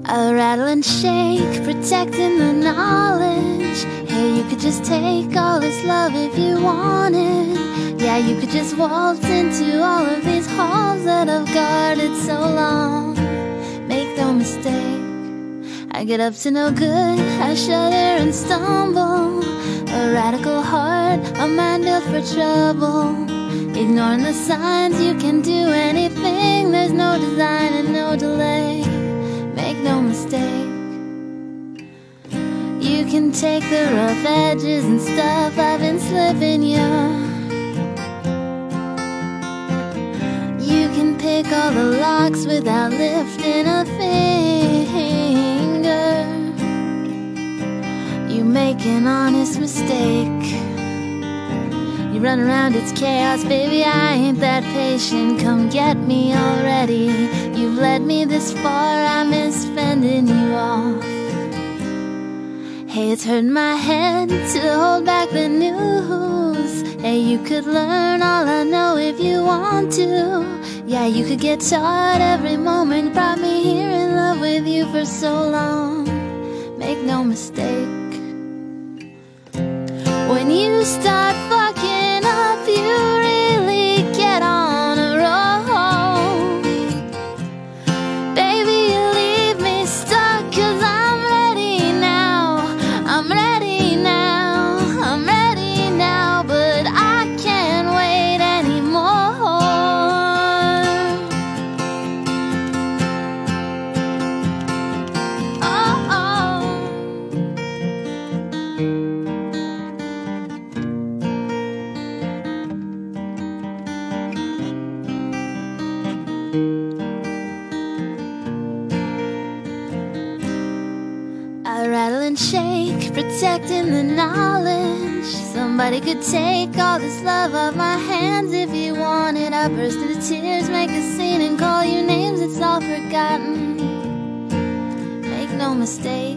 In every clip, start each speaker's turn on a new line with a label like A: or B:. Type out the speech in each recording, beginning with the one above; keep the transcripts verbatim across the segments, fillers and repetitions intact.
A: I'll rattle and shake, protecting the knowledge. Hey, you could just take all this love if you wanted. Yeah, you could just waltz into all of these halls that I've guarded so long. Make no mistake, I get up to no good, I shudder and stumble. A radical heart, a mind built for trouble. Ignoring the signs, you can do anything. There's no design and no delay. Make no mistake, you can take the rough edges and stuff I've been slipping you. You can pick all the locks without lifting a finger. You make an honest mistake, you run around, it's chaos, baby, I ain't that patient. Come get me already, you've led me this far, I miss fending you off. Hey, it's hurting my head to hold back the news. Hey, you could learn all I know if you want to. Yeah, you could get taught every moment, brought me here in love with you for so long. Make no mistake, when you start fucking up, you really get on a roll. Baby, you leave me stuck, cause I'm ready now. I'm ready now, I'm ready now, but I can't wait anymore. Oh, oh. I rattle and shake, protecting the knowledge. Somebody could take all this love off my hands if you wanted. I burst into tears, make a scene and call you names, it's all forgotten. Make no mistake,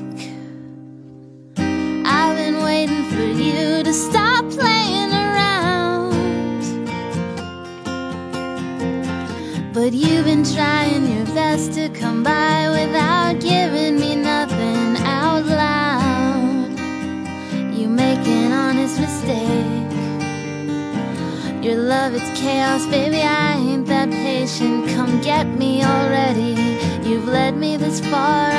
A: I've been waiting for you to stop playing around. But you've been trying your best to come by without giving me nothing out loud. You make an honest mistake, your love, it's chaos, baby, I ain't that patient. Come get me already, you've led me this far,